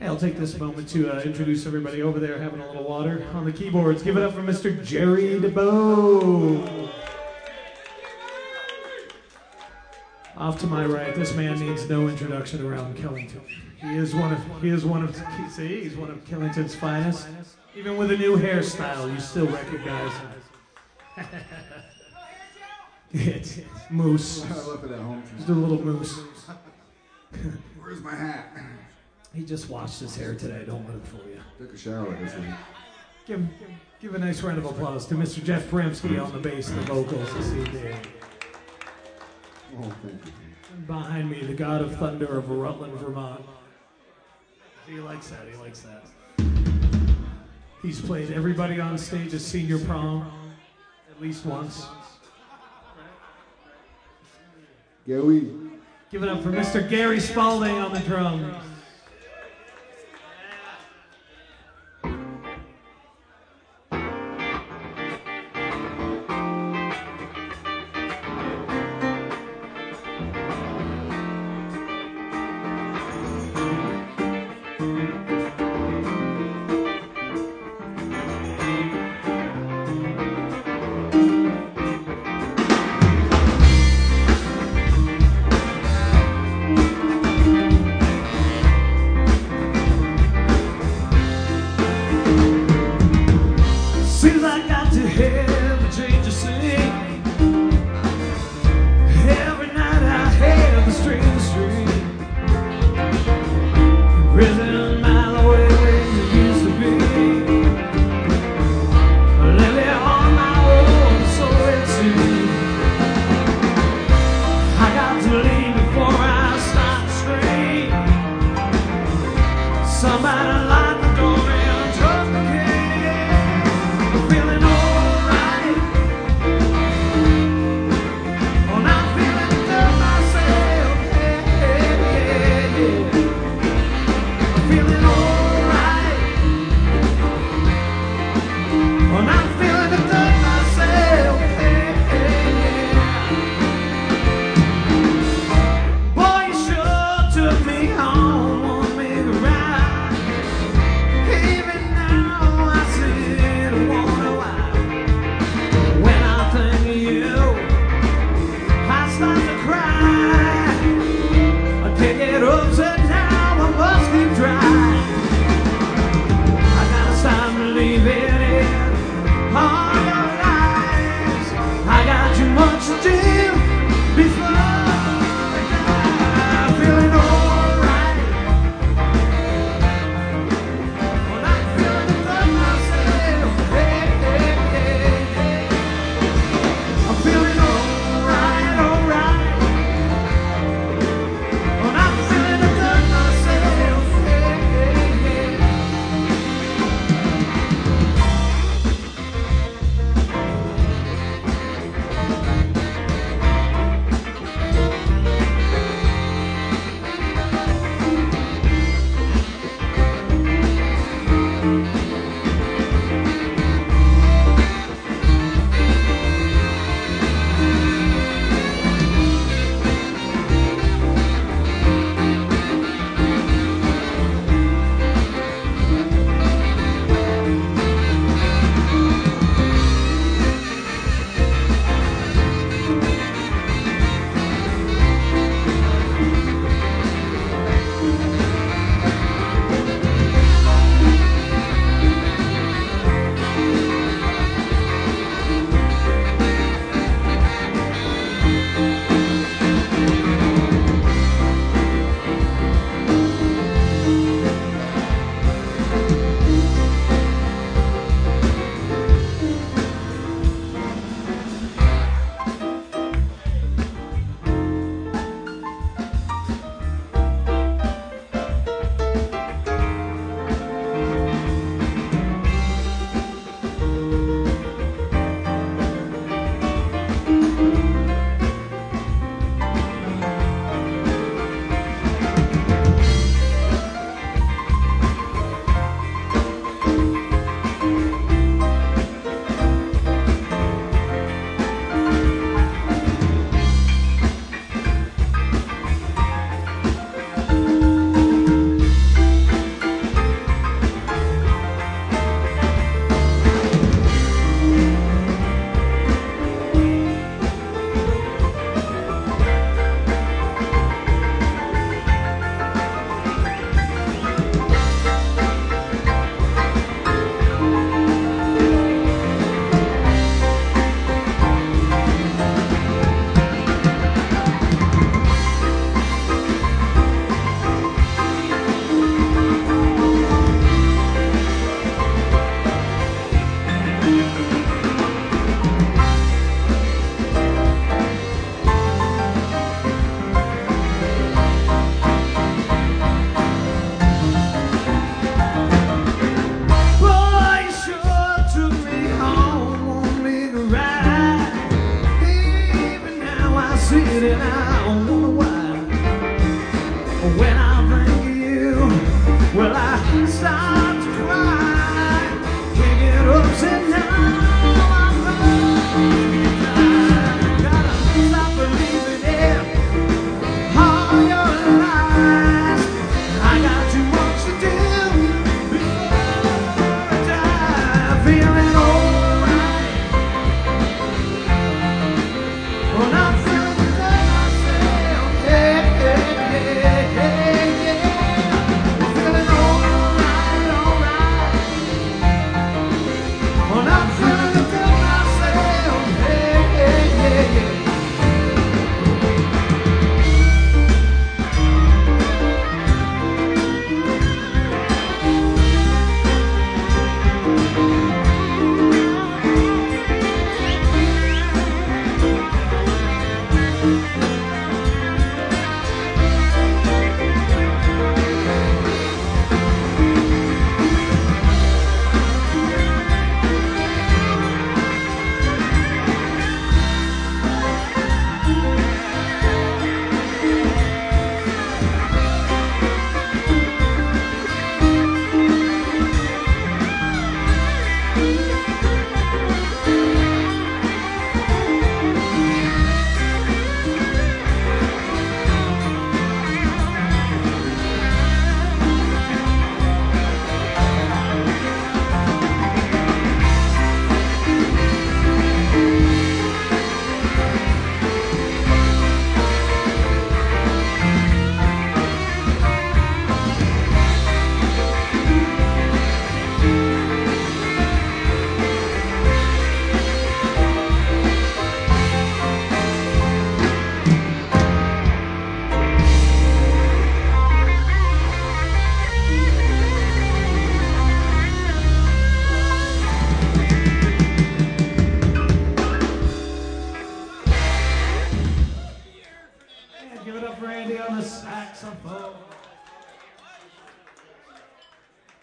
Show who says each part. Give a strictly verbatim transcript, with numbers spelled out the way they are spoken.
Speaker 1: I'll take this moment to uh, introduce everybody over there having a little water on the keyboards. Give it up for Mister Jerry DeBow. Off to my right, this man needs no introduction around Killington. He is one of he is one of see, he's one of Killington's finest. Even with a new hairstyle, you still recognize him. It's Moose.
Speaker 2: I left it at home.
Speaker 1: Just a little Moose.
Speaker 2: Where's my hat?
Speaker 1: He just washed his hair today. Don't let him fool you.
Speaker 2: Took a shower this week.
Speaker 1: Give, give a nice round of applause to Mister Jeff Premsky on the bass and the vocals this evening.
Speaker 2: Oh, thank you.
Speaker 1: And behind me, the God of Thunder of Rutland, Vermont. He likes that. He likes that. He's played everybody on stage at senior prom at least once.
Speaker 2: Gary.
Speaker 1: Give it up for Mister Gary Spalding on the drums.
Speaker 3: Boy, you sure took me home, wanna make a ride.
Speaker 1: up Randy on the saxophone.